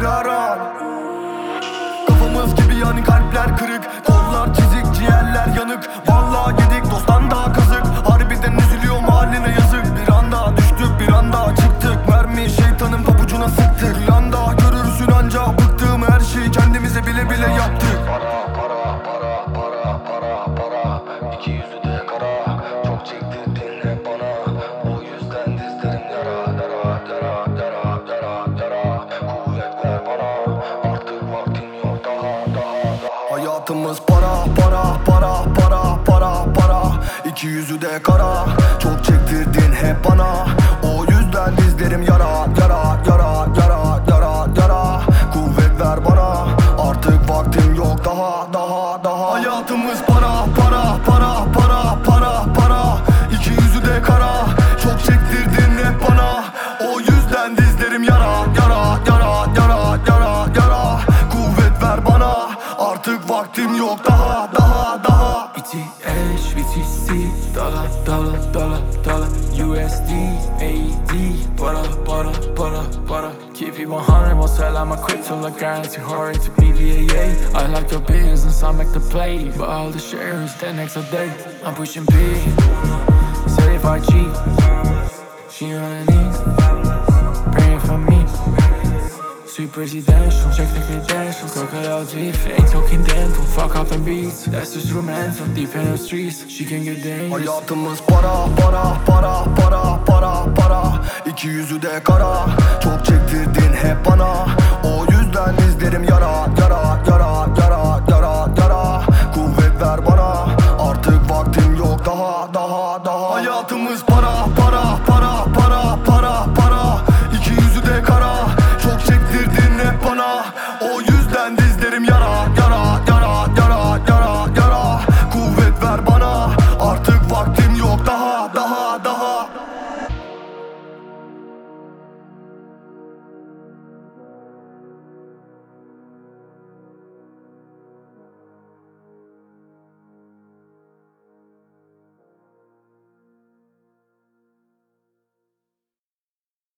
yaran. Kafamız gibi yani kalpler kırık, kollar çizik, ciğerler yanık. Vallahi yedik dosttan daha kazık. Harbiden üzülüyorum haline yazık. Bir anda düştük bir anda çıktık. Mermi şeytanın pabucuna sıktık. Rüyanda görürsün anca bıktığım her şeyi kendimize bile bile yaptık. Para para para para para para, İki yüzü de kara. Çok çektirdin hep bana, o yüzden dizlerim yara yara yara yara yara yara. Kuvvet ver bana, artık vaktim yok daha. Hayatımız para para para para para para, İki yüzü de kara. Çok çektirdin hep bana, o yüzden dizlerim yara yara yara yara yara yara. Kuvvet ver bana, artık vaktim yok daha. Hayatımız para para para para para para, İki yüzü de kara. Çok çektirdin hep bana, o yüzden dizlerim yara yara yara yara yara yara. Kuvvet ver bana, artık vaktim yok daha. ETH, BTC, dollar, USD, AED, butter. Keep it 100, won't sell out my crypto like guarantee hurry to BBAA. I like your business, I make the play, but all the shares, that next day. I'm pushing big, certified G. She on her knees, praying for me. Sweet presidential, check the credentials. Crocodile teeth, ain't talking dental. Fuck out the beats, that's instrumental. Deep in the streets, she can get dangerous. Hayatımız para para para para para para, İki yüzü de kara. Çok çektirdi